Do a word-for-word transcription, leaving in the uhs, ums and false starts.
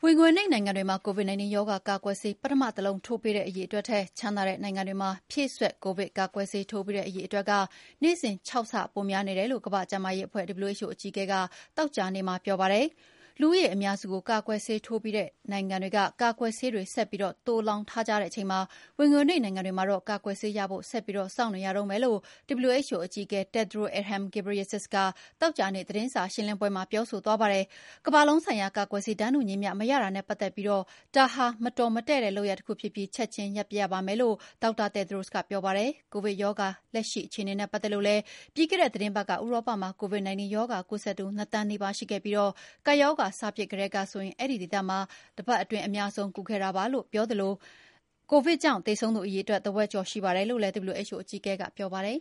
ဝင်ငွေနိမ့်နိုင်ငံတွေမှာ ကိုဗစ် ၁၉ ရောဂါကာကွယ်ဆေးပထမတလုံးထိုးပြီးတဲ့အရေအတွက်ထက်ချမ်းသာတဲ့နိုင်ငံတွေမှာဖြည့်စွက်ကိုဗစ်ကာကွယ်ဆေးထိုးပြီးတဲ့အရေအတွက်ကနေ့စဉ်ခြောက်ဆပိုများနေတယ်လို့ကမ္ဘာ့ကျန်းမာရေးအဖွဲ့ W H O အကြီးအကဲကသောကြာနေ့မှာပြောပါတယ်။လူဦးရေအများစုကိုကာကွယ်ဆေးထိုးပြီးတဲ့နိုင်ငံတွေကကာကွယ်ဆေးတွေဆက်ပြီးသိုလှောင်ထားကြတဲ့အချိန်မှာဝင်ငွေနိမ့်နိုင်ငံတွေမှာတော့ကာကွယ်ဆေးရဖို့ဆက်ပြီးစောင့်နေရတုန်းပဲလို့ W H O အကြီးအကဲ Tedros Adhanom Ghebreyesus ကသောကြာနေ့သတင်းစာရှင်းလင်းပွဲမှာပြောဆိုသွားပါတယ်။ကမ္ဘာလုံးဆိုင်ရာကာကွယ်ဆေးတန်းတူညီမျှမရတာနဲ့ပတ်သက်ပြီးဒါဟာမတော်မတည့်တဲ့လုပ်ရပ်တခုဖြစ်ပြီးချက်ချင်းရပ်ပစ်ရပါမယ်လို့ဒေါက်တာ Tedros ကပြောပါတယ်။ကိုဗစ်ရောဂါလက်ရှိအခြေအနေနဲ့ပတ်သက်လို့လည်းပြီးခဲ့တဲ့သီတင်းပတ်ကဥရောပမှာကိုဗစ် ၁၉ ရောဂါကူးစက်သူနှစ်သန်းနီးပါးရှိခဲ့ပြီးကပ်ရောဂါစဖြစ်ကတည်းကဆိုရင်အဲဒီဒေသမှာတပတ်အတွင်းအများဆုံးကူးခဲ့တာပါလို့ပြောသလိုကိုဗစ်ကြောင့်သေဆုံးသူအရေအတွက်တဝက်ကျော်ရှိပါတယ်လို့လည်း W H O အကြီးအကဲကပြောပါတယ်